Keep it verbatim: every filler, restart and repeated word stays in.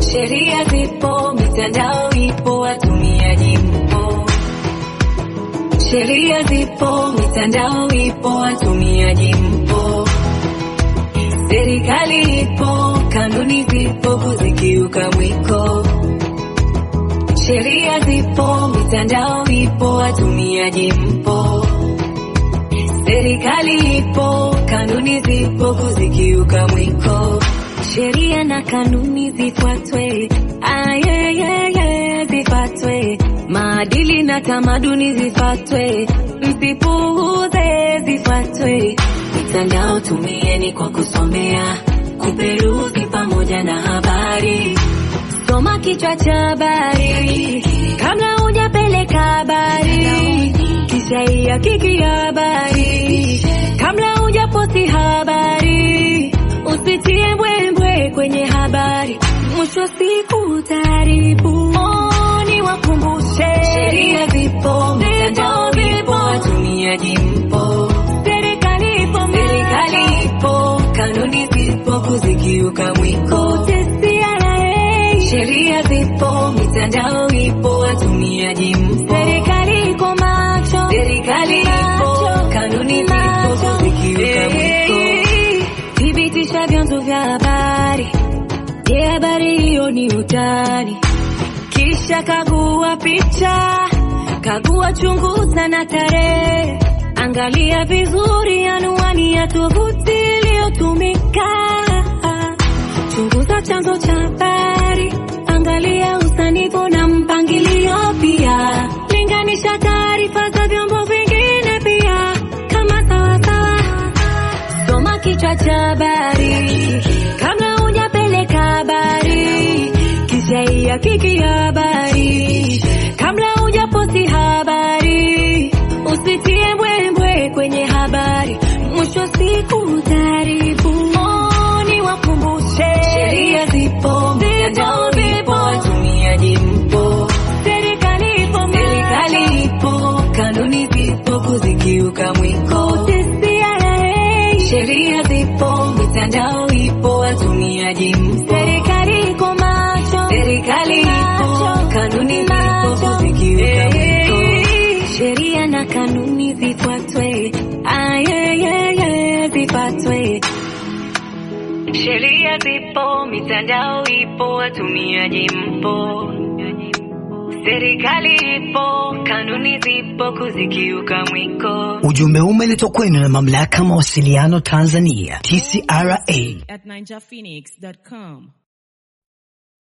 Sheria zipo, mitandao ipo, watumiaji mpo. Sheria zipo, mitandao ipo, watumiaji mpo. Serikali ipo, kanuni zipo, kuzikiuka mwiko. Sheria zipo, mitandao ipo, watumiaji mpo. Serikali ipo, kanuni zipo, kuzikiuka mwiko. Sheria na kanuni zifuatwe, ayeyeye zifuatwe. Maadili na tamaduni zifuatwe, msipuuze zifuatwe. Mitandao tumieni kwa kusomea, kuperuzi pamoja na habari. Soma kichwa cha habari kabla hujapeleka habari, kisha ihakiki habari kabla hujaposti habari. Usitie mbwembwe kwenye habari, mwisho siku utaharibu. Ni wakumbushe, sheria zipo, mitandao ipo, watumiaji mpo. Serikali ipo, serikali ipo, kanuni zipo, kuzikiuka mwiko. Sheria zipo, mitandao ipo, watumiaji mpo. Serikali iko macho, serikali ipo, kanuni zipo, kuzikiuka mwiko. Thibitisha vyanzo vya habari, je habari hiyo ni utani? Kisha kagua picha, kagua chunguza na tarehe. Angalia vizuri anwani ya tovuti iliyotumika. Chunguza chanzo cha habari, angalia usanifu na mpangilio pia. Linganisha taarifa za vyombo vingine pia, kama sawa sawa. Soma kichwa cha habari kabla hujapeleka habari, kisha ihakiki habari kabla hujaposti habari. Usitie mbwembwe kwenye habari, mwisho siku utaharibu. Ni wakumbushe, sheria zipo, mitandao ipo, watumiaji mpo. Serikali ipo, serikali ipo, kanuni zipo, kuzikiuka mwiko. Sheria zipo, mitandao ipo, watumiaji mpo. Serikali iko macho, serikali ipo, kanuni zipo, kuzikiuka mwiko. Sheria na kanuni zifuatwe, ayeyeye zifuatwe. Sheria zipo, mitandao ipo, watumiaji mpo. Serikali ipo, kanuni zipo, kuzikiuka mwiko. Ujumbe umeletwa kwenu na Mamlaka Mawasiliano Tanzania, T C R A. at ninja phoenix dot com.